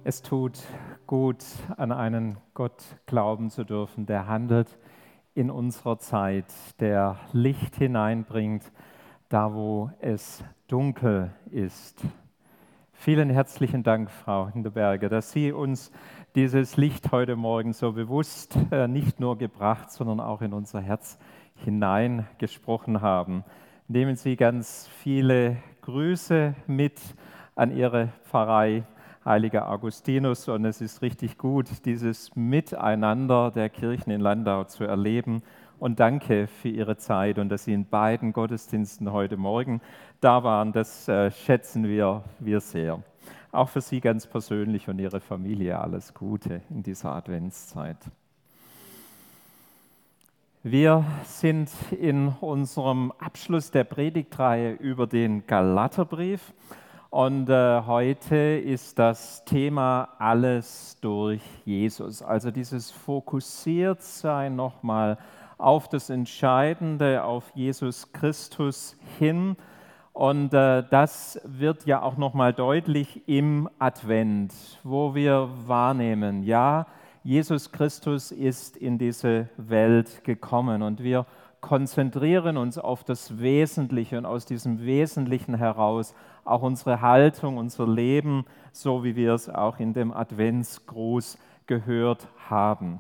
Es tut gut, an einen Gott glauben zu dürfen, der handelt in unserer Zeit, der Licht hineinbringt, da wo es dunkel ist. Vielen herzlichen Dank, Frau Hinterberger, dass Sie uns dieses Licht heute Morgen so bewusst nicht nur gebracht, sondern auch in unser Herz hineingesprochen haben. Nehmen Sie ganz viele Grüße mit an Ihre Pfarrei Heiliger Augustinus, und es ist richtig gut, dieses Miteinander der Kirchen in Landau zu erleben. Und danke für Ihre Zeit und dass Sie in beiden Gottesdiensten heute Morgen da waren. Das schätzen wir sehr. Auch für Sie ganz persönlich und Ihre Familie alles Gute in dieser Adventszeit. Wir sind in unserem Abschluss der Predigtreihe über den Galaterbrief. Und heute ist das Thema alles durch Jesus. Also dieses Fokussiertsein nochmal auf das Entscheidende, auf Jesus Christus hin. Und das wird ja auch nochmal deutlich im Advent, wo wir wahrnehmen, ja, Jesus Christus ist in diese Welt gekommen und wir konzentrieren uns auf das Wesentliche und aus diesem Wesentlichen heraus auch unsere Haltung, unser Leben, so wie wir es auch in dem Adventsgruß gehört haben.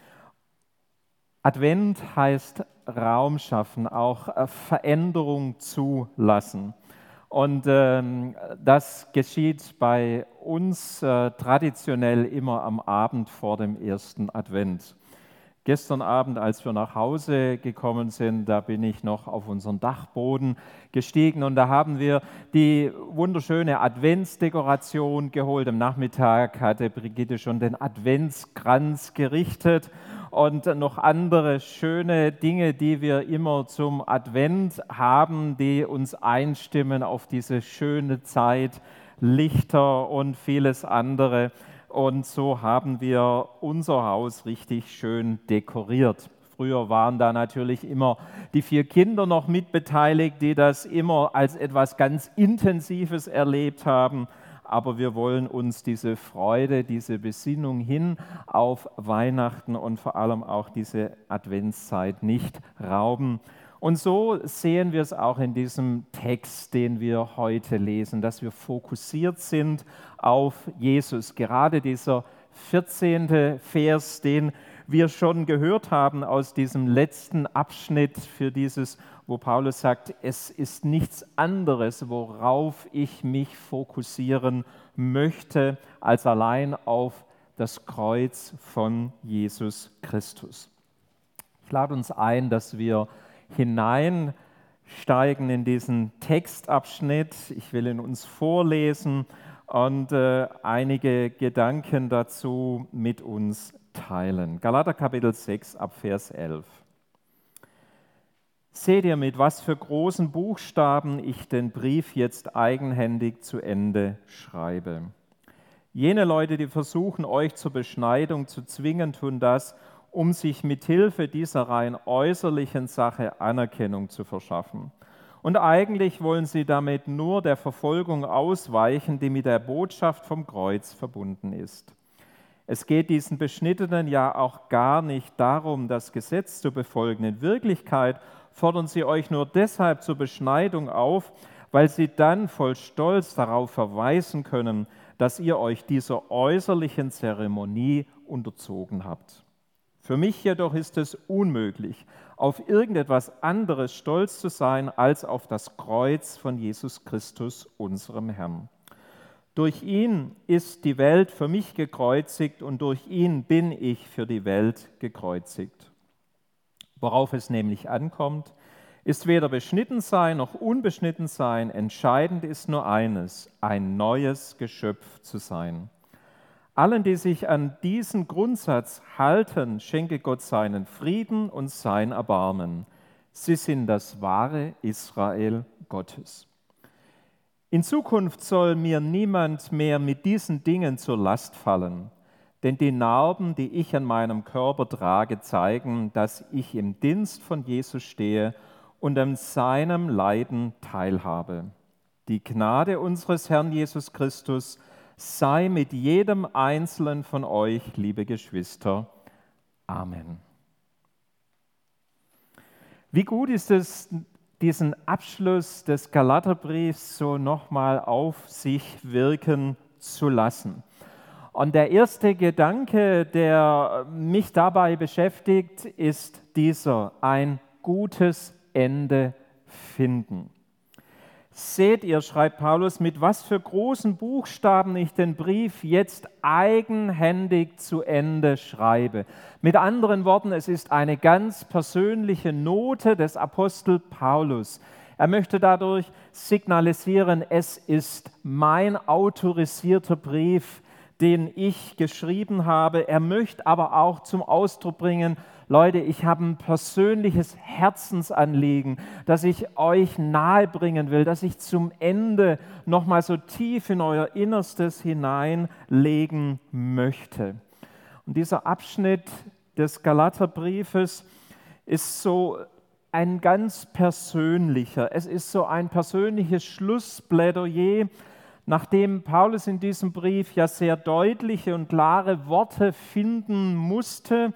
Advent heißt Raum schaffen, auch Veränderung zulassen. Und das geschieht bei uns traditionell immer am Abend vor dem ersten Advent. Gestern Abend, als wir nach Hause gekommen sind, da bin ich noch auf unseren Dachboden gestiegen und da haben wir die wunderschöne Adventsdekoration geholt. Am Nachmittag hatte Brigitte schon den Adventskranz gerichtet und noch andere schöne Dinge, die wir immer zum Advent haben, die uns einstimmen auf diese schöne Zeit, Lichter und vieles andere. Und so haben wir unser Haus richtig schön dekoriert. Früher waren da natürlich immer die 4 Kinder noch mitbeteiligt, die das immer als etwas ganz Intensives erlebt haben. Aber wir wollen uns diese Freude, diese Besinnung hin auf Weihnachten und vor allem auch diese Adventszeit nicht rauben. Und so sehen wir es auch in diesem Text, den wir heute lesen, dass wir fokussiert sind auf Jesus. Gerade dieser 14. Vers, den wir schon gehört haben aus diesem letzten Abschnitt für dieses, wo Paulus sagt, es ist nichts anderes, worauf ich mich fokussieren möchte, als allein auf das Kreuz von Jesus Christus. Ich lade uns ein, dass wir hineinsteigen in diesen Textabschnitt. Ich will ihn uns vorlesen und einige Gedanken dazu mit uns teilen. Galater Kapitel 6 ab Vers 11. Seht ihr, mit was für großen Buchstaben ich den Brief jetzt eigenhändig zu Ende schreibe? Jene Leute, die versuchen, euch zur Beschneidung zu zwingen, tun das, um sich mit Hilfe dieser rein äußerlichen Sache Anerkennung zu verschaffen. Und eigentlich wollen sie damit nur der Verfolgung ausweichen, die mit der Botschaft vom Kreuz verbunden ist. Es geht diesen Beschnittenen ja auch gar nicht darum, das Gesetz zu befolgen. In Wirklichkeit fordern sie euch nur deshalb zur Beschneidung auf, weil sie dann voll Stolz darauf verweisen können, dass ihr euch dieser äußerlichen Zeremonie unterzogen habt. Für mich jedoch ist es unmöglich, auf irgendetwas anderes stolz zu sein, als auf das Kreuz von Jesus Christus, unserem Herrn. Durch ihn ist die Welt für mich gekreuzigt und durch ihn bin ich für die Welt gekreuzigt. Worauf es nämlich ankommt, ist weder beschnitten sein noch unbeschnitten sein. Entscheidend ist nur eines, ein neues Geschöpf zu sein. Allen, die sich an diesen Grundsatz halten, schenke Gott seinen Frieden und sein Erbarmen. Sie sind das wahre Israel Gottes. In Zukunft soll mir niemand mehr mit diesen Dingen zur Last fallen, denn die Narben, die ich an meinem Körper trage, zeigen, dass ich im Dienst von Jesus stehe und an seinem Leiden teilhabe. Die Gnade unseres Herrn Jesus Christus sei mit jedem Einzelnen von euch, liebe Geschwister. Amen. Wie gut ist es, diesen Abschluss des Galaterbriefs so nochmal auf sich wirken zu lassen. Und der erste Gedanke, der mich dabei beschäftigt, ist dieser: ein gutes Ende finden. Seht ihr, schreibt Paulus, mit was für großen Buchstaben ich den Brief jetzt eigenhändig zu Ende schreibe. Mit anderen Worten, es ist eine ganz persönliche Note des Apostel Paulus. Er möchte dadurch signalisieren, es ist mein autorisierter Brief, den ich geschrieben habe. Er möchte aber auch zum Ausdruck bringen: Leute, ich habe ein persönliches Herzensanliegen, das ich euch nahebringen will, das ich zum Ende nochmal so tief in euer Innerstes hineinlegen möchte. Und dieser Abschnitt des Galaterbriefes ist so ein ganz persönlicher, es ist so ein persönliches Schlussplädoyer, nachdem Paulus in diesem Brief ja sehr deutliche und klare Worte finden musste,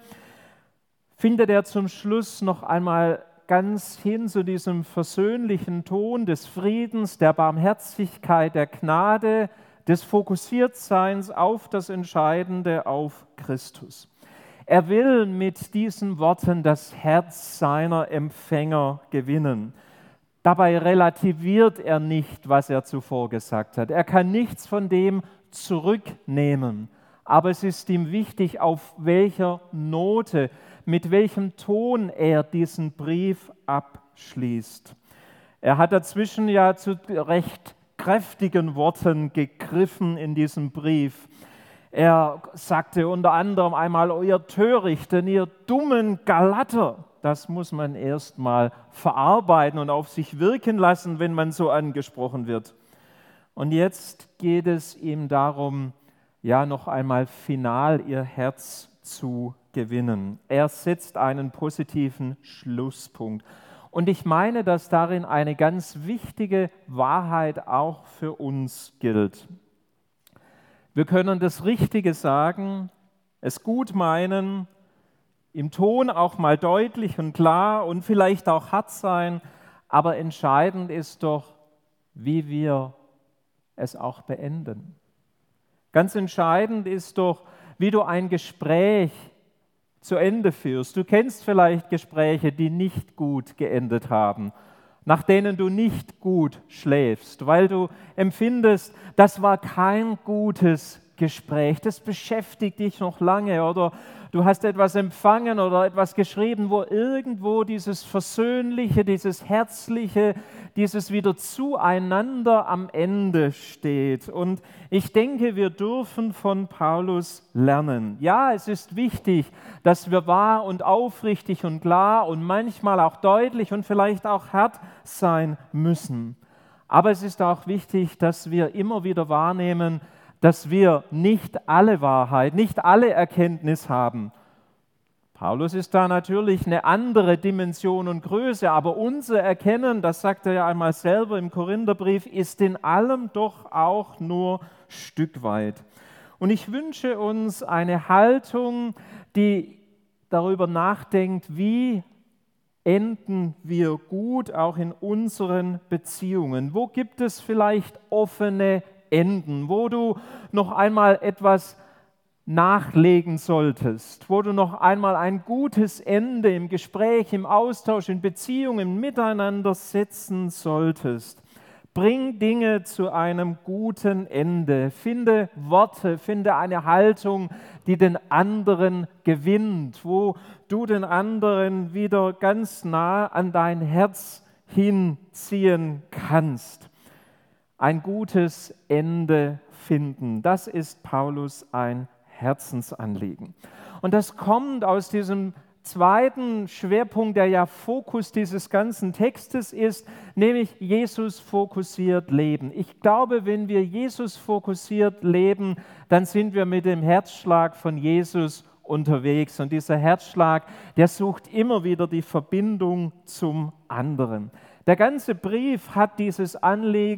findet er zum Schluss noch einmal ganz hin zu diesem versöhnlichen Ton des Friedens, der Barmherzigkeit, der Gnade, des Fokussiertseins auf das Entscheidende, auf Christus. Er will mit diesen Worten das Herz seiner Empfänger gewinnen. Dabei relativiert er nicht, was er zuvor gesagt hat. Er kann nichts von dem zurücknehmen. Aber es ist ihm wichtig, auf welcher Note, mit welchem Ton er diesen Brief abschließt. Er hat dazwischen ja zu recht kräftigen Worten gegriffen in diesem Brief. Er sagte unter anderem einmal: ihr Törichten, ihr dummen Galater. Das muss man erst mal verarbeiten und auf sich wirken lassen, wenn man so angesprochen wird. Und jetzt geht es ihm darum, ja noch einmal final ihr Herz zu gewinnen. Er setzt einen positiven Schlusspunkt. Und ich meine, dass darin eine ganz wichtige Wahrheit auch für uns gilt. Wir können das Richtige sagen, es gut meinen, im Ton auch mal deutlich und klar und vielleicht auch hart sein, aber entscheidend ist doch, wie wir es auch beenden. Ganz entscheidend ist doch, wie du ein Gespräch zu Ende führst. Du kennst vielleicht Gespräche, die nicht gut geendet haben, nach denen du nicht gut schläfst, weil du empfindest, das war kein gutes Gespräch, das beschäftigt dich noch lange, oder du hast etwas empfangen oder etwas geschrieben, wo irgendwo dieses Versöhnliche, dieses Herzliche, dieses wieder zueinander am Ende steht. Und ich denke, wir dürfen von Paulus lernen. Ja, es ist wichtig, dass wir wahr und aufrichtig und klar und manchmal auch deutlich und vielleicht auch hart sein müssen. Aber es ist auch wichtig, dass wir immer wieder wahrnehmen, dass wir nicht alle Wahrheit, nicht alle Erkenntnis haben. Paulus ist da natürlich eine andere Dimension und Größe, aber unser Erkennen, das sagt er ja einmal selber im Korintherbrief, ist in allem doch auch nur Stück weit. Und ich wünsche uns eine Haltung, die darüber nachdenkt, wie enden wir gut auch in unseren Beziehungen. Wo gibt es vielleicht offene Enden, wo du noch einmal etwas nachlegen solltest, wo du noch einmal ein gutes Ende im Gespräch, im Austausch, in Beziehungen, im Miteinander setzen solltest. Bring Dinge zu einem guten Ende. Finde Worte, finde eine Haltung, die den anderen gewinnt, wo du den anderen wieder ganz nah an dein Herz hinziehen kannst. Ein gutes Ende finden, das ist Paulus ein Herzensanliegen. Und das kommt aus diesem zweiten Schwerpunkt, der ja Fokus dieses ganzen Textes ist, nämlich Jesus fokussiert leben. Ich glaube, wenn wir Jesus fokussiert leben, dann sind wir mit dem Herzschlag von Jesus unterwegs. Und dieser Herzschlag, der sucht immer wieder die Verbindung zum anderen. Der ganze Brief hat dieses Anliegen,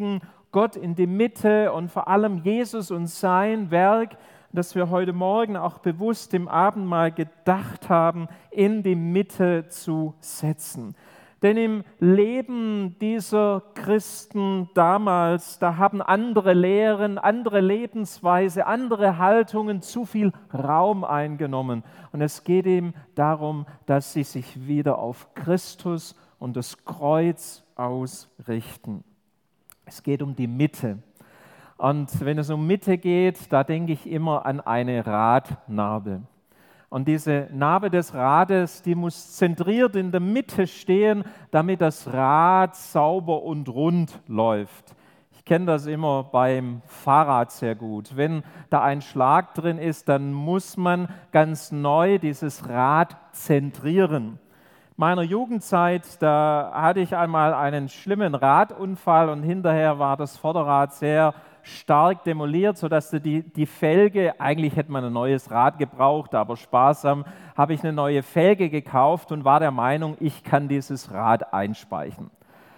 Gott in die Mitte und vor allem Jesus und sein Werk, das wir heute Morgen auch bewusst im Abendmahl gedacht haben, in die Mitte zu setzen. Denn im Leben dieser Christen damals, da haben andere Lehren, andere Lebensweise, andere Haltungen zu viel Raum eingenommen. Und es geht ihm darum, dass sie sich wieder auf Christus und das Kreuz ausrichten. Es geht um die Mitte. Und wenn es um Mitte geht, da denke ich immer an eine Radnabe. Und diese Narbe des Rades, die muss zentriert in der Mitte stehen, damit das Rad sauber und rund läuft. Ich kenne das immer beim Fahrrad sehr gut. Wenn da ein Schlag drin ist, dann muss man ganz neu dieses Rad zentrieren. In meiner Jugendzeit, da hatte ich einmal einen schlimmen Radunfall und hinterher war das Vorderrad sehr stark demoliert, sodass die Felge, eigentlich hätte man ein neues Rad gebraucht, aber sparsam, habe ich eine neue Felge gekauft und war der Meinung, ich kann dieses Rad einspeichen.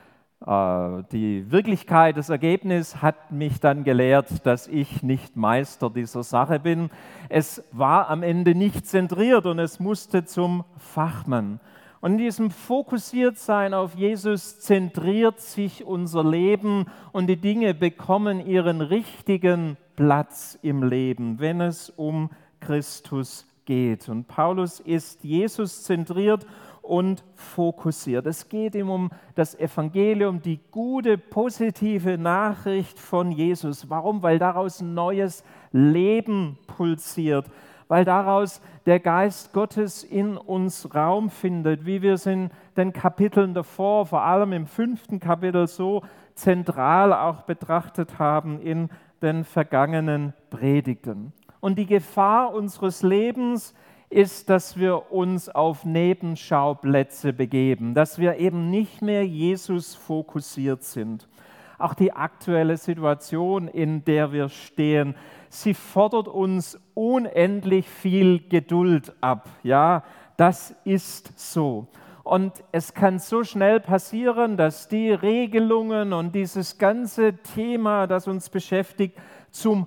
Die Wirklichkeit, das Ergebnis hat mich dann gelehrt, dass ich nicht Meister dieser Sache bin. Es war am Ende nicht zentriert und es musste zum Fachmann. Und in diesem Fokussiertsein auf Jesus zentriert sich unser Leben und die Dinge bekommen ihren richtigen Platz im Leben, wenn es um Christus geht. Und Paulus ist Jesus zentriert und fokussiert. Es geht ihm um das Evangelium, die gute, positive Nachricht von Jesus. Warum? Weil daraus ein neues Leben pulsiert, weil daraus der Geist Gottes in uns Raum findet, wie wir es in den Kapiteln davor, vor allem im 5. Kapitel, so zentral auch betrachtet haben in den vergangenen Predigten. Und die Gefahr unseres Lebens ist, dass wir uns auf Nebenschauplätze begeben, dass wir eben nicht mehr Jesus fokussiert sind. Auch die aktuelle Situation, in der wir stehen, sie fordert uns unendlich viel Geduld ab. Ja, das ist so. Und es kann so schnell passieren, dass die Regelungen und dieses ganze Thema, das uns beschäftigt, zum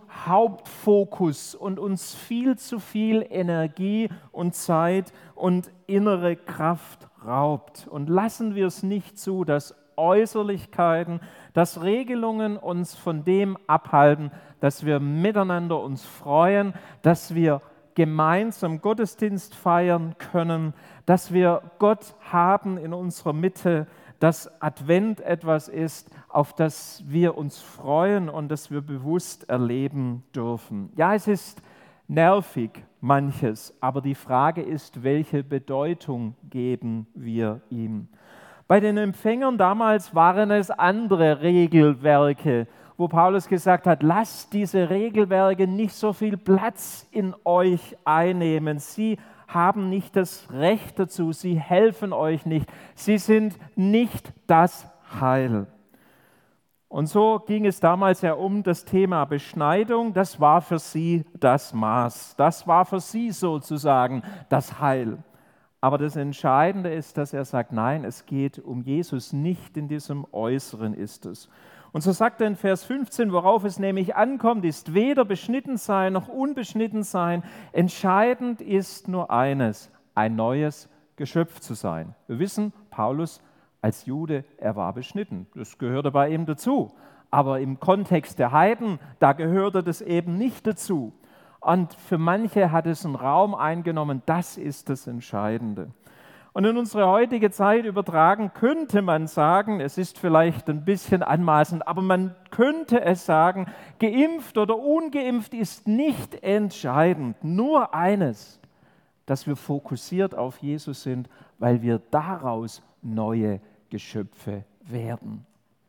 Hauptfokus und uns viel zu viel Energie und Zeit und innere Kraft raubt. Und lassen wir es nicht zu, dass Äußerlichkeiten, dass Regelungen uns von dem abhalten, dass wir miteinander uns freuen, dass wir gemeinsam Gottesdienst feiern können, dass wir Gott haben in unserer Mitte, dass Advent etwas ist, auf das wir uns freuen und das wir bewusst erleben dürfen. Ja, es ist nervig manches, aber die Frage ist, welche Bedeutung geben wir ihm? Bei den Empfängern damals waren es andere Regelwerke, wo Paulus gesagt hat, lasst diese Regelwerke nicht so viel Platz in euch einnehmen. Sie haben nicht das Recht dazu, sie helfen euch nicht, sie sind nicht das Heil. Und so ging es damals ja um das Thema Beschneidung, das war für sie das Maß, das war für sie sozusagen das Heil. Aber das Entscheidende ist, dass er sagt, nein, es geht um Jesus, nicht in diesem Äußeren ist es. Und so sagt er in Vers 15, worauf es nämlich ankommt, ist weder beschnitten sein noch unbeschnitten sein. Entscheidend ist nur eines, ein neues Geschöpf zu sein. Wir wissen, Paulus als Jude, er war beschnitten. Das gehörte bei ihm dazu. Aber im Kontext der Heiden, da gehörte das eben nicht dazu. Und für manche hat es einen Raum eingenommen, das ist das Entscheidende. Und in unsere heutige Zeit übertragen könnte man sagen, es ist vielleicht ein bisschen anmaßend, aber man könnte es sagen, geimpft oder ungeimpft ist nicht entscheidend. Nur eines, dass wir fokussiert auf Jesus sind, weil wir daraus neue Geschöpfe werden.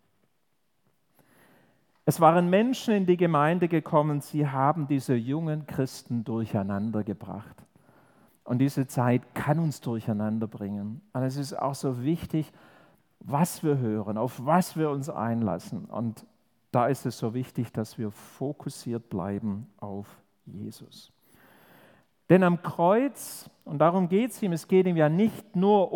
Es waren Menschen in die Gemeinde gekommen, sie haben diese jungen Christen durcheinander gebracht. Und diese Zeit kann uns durcheinander bringen. Und es ist auch so wichtig, was wir hören, auf was wir uns einlassen. Und da ist es so wichtig, dass wir fokussiert bleiben auf Jesus. Denn am Kreuz, und darum geht es ihm ja nicht nur um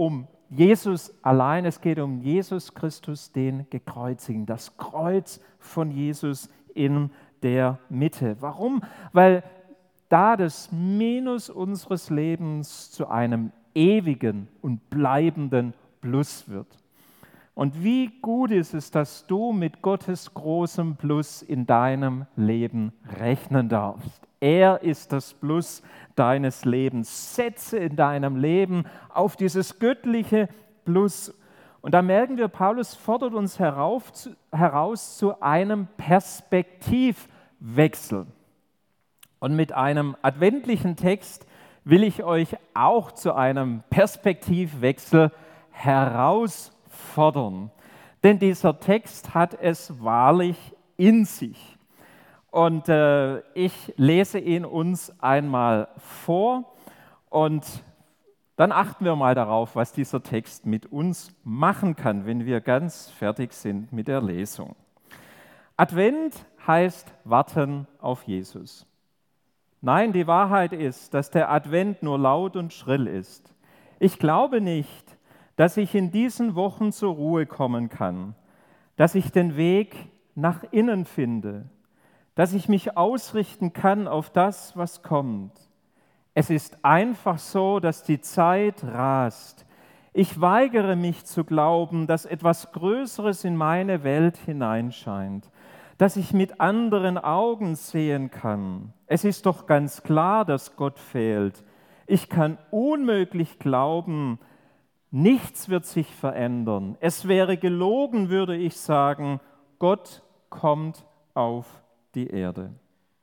Jesus allein, es geht um Jesus Christus, den Gekreuzigten, das Kreuz von Jesus in der Mitte. Warum? Weil da das Minus unseres Lebens zu einem ewigen und bleibenden Plus wird. Und wie gut ist es, dass du mit Gottes großem Plus in deinem Leben rechnen darfst. Er ist das Plus deines Lebens. Setze in deinem Leben auf dieses göttliche Plus. Und da merken wir, Paulus fordert uns heraus zu einem Perspektivwechsel. Und mit einem adventlichen Text will ich euch auch zu einem Perspektivwechsel herausfordern. Denn dieser Text hat es wahrlich in sich. Und ich lese ihn uns einmal vor und dann achten wir mal darauf, was dieser Text mit uns machen kann, wenn wir ganz fertig sind mit der Lesung. Advent heißt warten auf Jesus. Nein, die Wahrheit ist, dass der Advent nur laut und schrill ist. Ich glaube nicht, dass ich in diesen Wochen zur Ruhe kommen kann, dass ich den Weg nach innen finde, dass ich mich ausrichten kann auf das, was kommt. Es ist einfach so, dass die Zeit rast. Ich weigere mich zu glauben, dass etwas Größeres in meine Welt hineinscheint, dass ich mit anderen Augen sehen kann. Es ist doch ganz klar, dass Gott fehlt. Ich kann unmöglich glauben, nichts wird sich verändern. Es wäre gelogen, würde ich sagen, Gott kommt auf die Erde.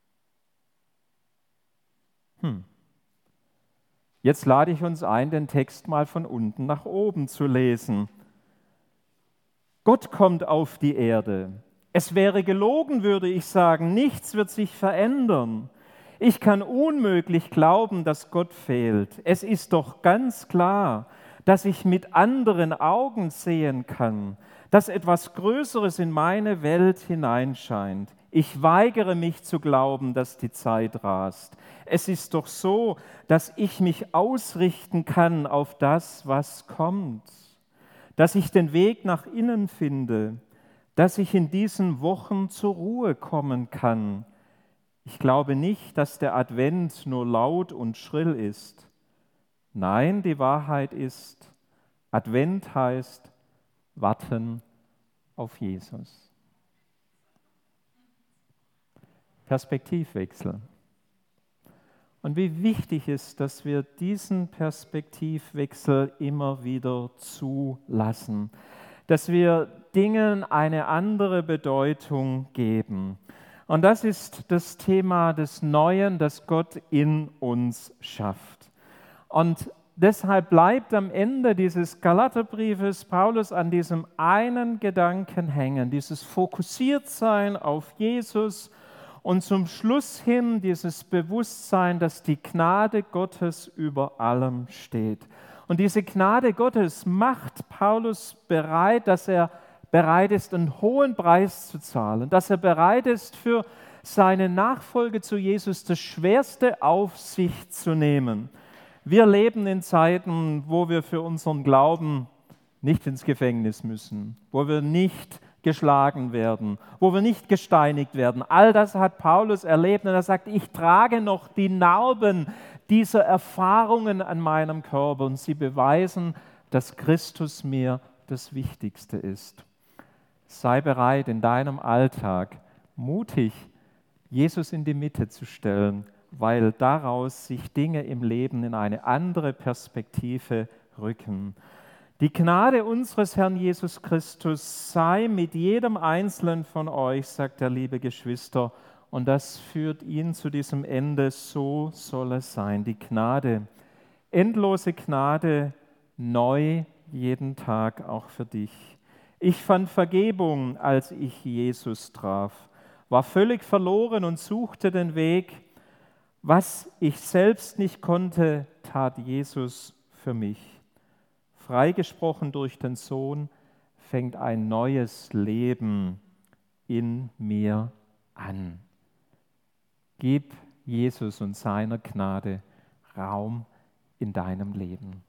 Jetzt lade ich uns ein, den Text mal von unten nach oben zu lesen. Gott kommt auf die Erde. Es wäre gelogen, würde ich sagen, nichts wird sich verändern. Ich kann unmöglich glauben, dass Gott fehlt. Es ist doch ganz klar, dass ich mit anderen Augen sehen kann, dass etwas Größeres in meine Welt hineinscheint. Ich weigere mich zu glauben, dass die Zeit rast. Es ist doch so, dass ich mich ausrichten kann auf das, was kommt, dass ich den Weg nach innen finde, dass ich in diesen Wochen zur Ruhe kommen kann. Ich glaube nicht, dass der Advent nur laut und schrill ist. Nein, die Wahrheit ist, Advent heißt warten auf Jesus. Perspektivwechsel. Und wie wichtig ist, dass wir diesen Perspektivwechsel immer wieder zulassen, dass wir Dingen eine andere Bedeutung geben. Und das ist das Thema des Neuen, das Gott in uns schafft. Und deshalb bleibt am Ende dieses Galaterbriefes Paulus an diesem einen Gedanken hängen, dieses Fokussiertsein auf Jesus und zum Schluss hin dieses Bewusstsein, dass die Gnade Gottes über allem steht. Und diese Gnade Gottes macht Paulus bereit, dass er bereit ist, einen hohen Preis zu zahlen, dass er bereit ist, für seine Nachfolge zu Jesus das Schwerste auf sich zu nehmen. Wir leben in Zeiten, wo wir für unseren Glauben nicht ins Gefängnis müssen, wo wir nicht geschlagen werden, wo wir nicht gesteinigt werden. All das hat Paulus erlebt und er sagt, ich trage noch die Narben dieser Erfahrungen an meinem Körper und sie beweisen, dass Christus mir das Wichtigste ist. Sei bereit, in deinem Alltag mutig Jesus in die Mitte zu stellen, weil daraus sich Dinge im Leben in eine andere Perspektive rücken. Die Gnade unseres Herrn Jesus Christus sei mit jedem Einzelnen von euch, sagt der liebe Geschwister, und das führt ihn zu diesem Ende, so soll es sein. Die Gnade, endlose Gnade, neu jeden Tag auch für dich. Ich fand Vergebung, als ich Jesus traf, war völlig verloren und suchte den Weg. Was ich selbst nicht konnte, tat Jesus für mich. Freigesprochen durch den Sohn fängt ein neues Leben in mir an. Gib Jesus und seiner Gnade Raum in deinem Leben.